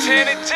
T.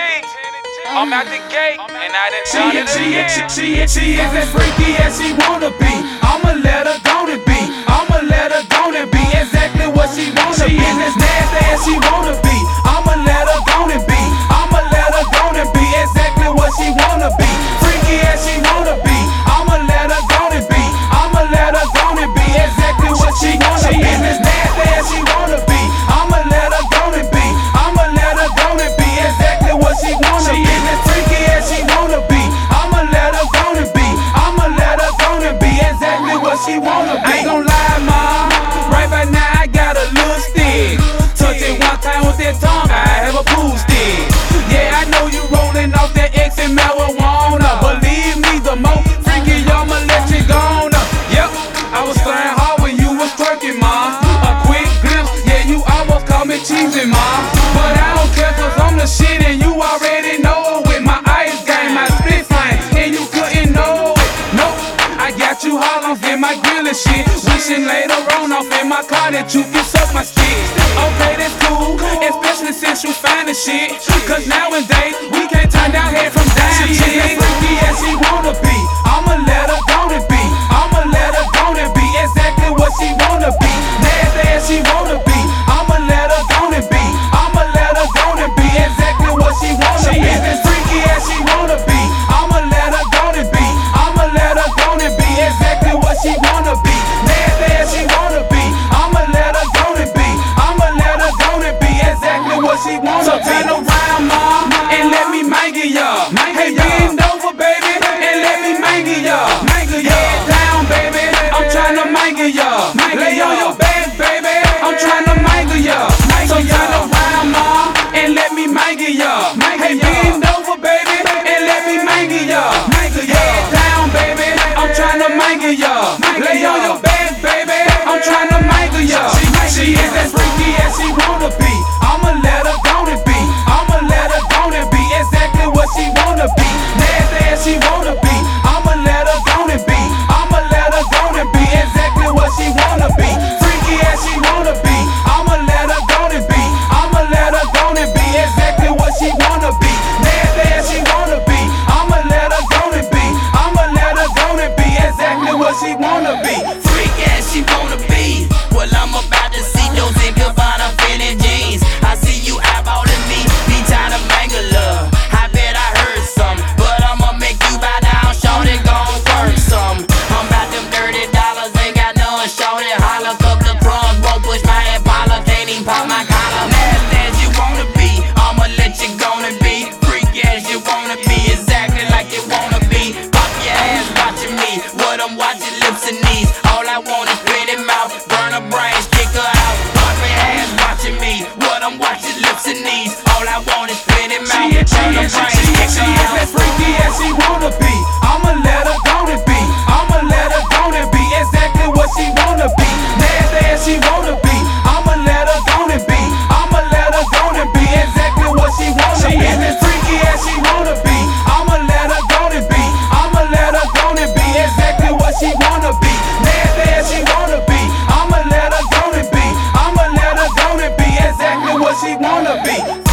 I'm at the gate, and I done done it again. She is as freaky as she wanna be. I'ma let her go and be. I'ma let her go and be exactly what she wanna be. She is as nasty as she wanna be. I'ma let her go and be. I'ma let her go and be exactly what she wanna be. Freaky as she wanna be. I'ma let her go and be. I'ma let her go and be exactly what she wanna be. She is as nasty as she wanna be. I'ma let her go and be. I'ma let her go and be exactly what she wanna be. She is as freaky as she wanna be. I'ma let her go and be. I'ma let her go and be exactly what she wanna be. I ain't gon' lie, mom. Right by now I got a little stick. Touch it one time with that tongue, I have a pool stick. Yeah, I know you rolling off that X and marijuana. Believe me, the more freaky, I'ma let you go on. Yep, I was trying hard when you was twerking, mom. A quick glimpse, yeah, you almost called me cheesy, mom. But I don't care, cause I'm the shit and you already know it. With my ice game, my split flame, and you couldn't know it. Nope, I got you Harlems in my grill and shit. Wishing later on off in my car that you can suck my stick. Okay, that's cool, especially since you find the shit. Cause nowadays, we can't turn down head from dime. She is as freaky as she wanna be. I'ma let her go and be. I'ma let her go and be exactly what she wanna be. Nasty as she wanna be. I'ma let her go and be. I'ma let her go and be exactly what she wanna be. She is as freaky as she wanna be. I'ma let her go and be. I'ma let her go and be exactly what she wanna be. Nasty as she wanna be. I'ma let her go and be. I'ma let her go and be exactly what she wanna be. So turn around, mom, and let me mangle ya. Hey, bend over, baby, and let me mangle ya. Head down, baby, I'm tryna mangle ya. Lay on your back, baby, I'm tryna mangle ya. So turn around, mom, and let me mangle ya. Hey, bend over, baby, and let me mangle ya. Head down, baby, I'm tryna mangle ya. Lay on your back, baby, I'm tryna mangle ya. She is as freaky as she wanna be. I'ma let her go and be. I'ma let her go and be exactly what she wanna be. Nasty as she wanna be. I'ma let her go and be. I'ma let her go and be exactly what she wanna be. Freaky as she wanna be. I'ma let her go and be. I'ma let her go and be exactly what she wanna be. Nasty as she wanna be. I'ma let her go and be. I'ma let her go and be exactly what she wanna be. Freak as she wanna be. Well, I'm about to see those in good bottom fitted jeans. I see you eyeballing me, be time to mangle her. I bet I heard some, but I'ma make you bow down, shorty, gon' work some. I'm about them $30, ain't got none, shorty, holla, cup the crumbs, won't push my Impala, can't even pop my collar. Nasty as you wanna be, I'ma let you gonna be. Freak as you wanna be, exactly like you wanna be. Pop your ass watching me, what I'm watching, lips and knees. All I want is pretty mouth, burn her brains, kick her out. Pop your ass watching me, what I'm watching, lips and knees. All I want is pretty mouth, burn her brains, kick She her is out. as freaky as she wanna be. I'ma let her go and be. I'ma let her go and be exactly what she wanna be. Nasty as she wanna be. I'ma let her go and be. I'ma let her go and be exactly what she wanna be. She is as freaky as she wanna be. I'ma let her go and be. I'ma let her go and be exactly what she wanna be. Nasty as she wanna be. I'ma let her go and be. I'ma let her go and be exactly what she wanna be.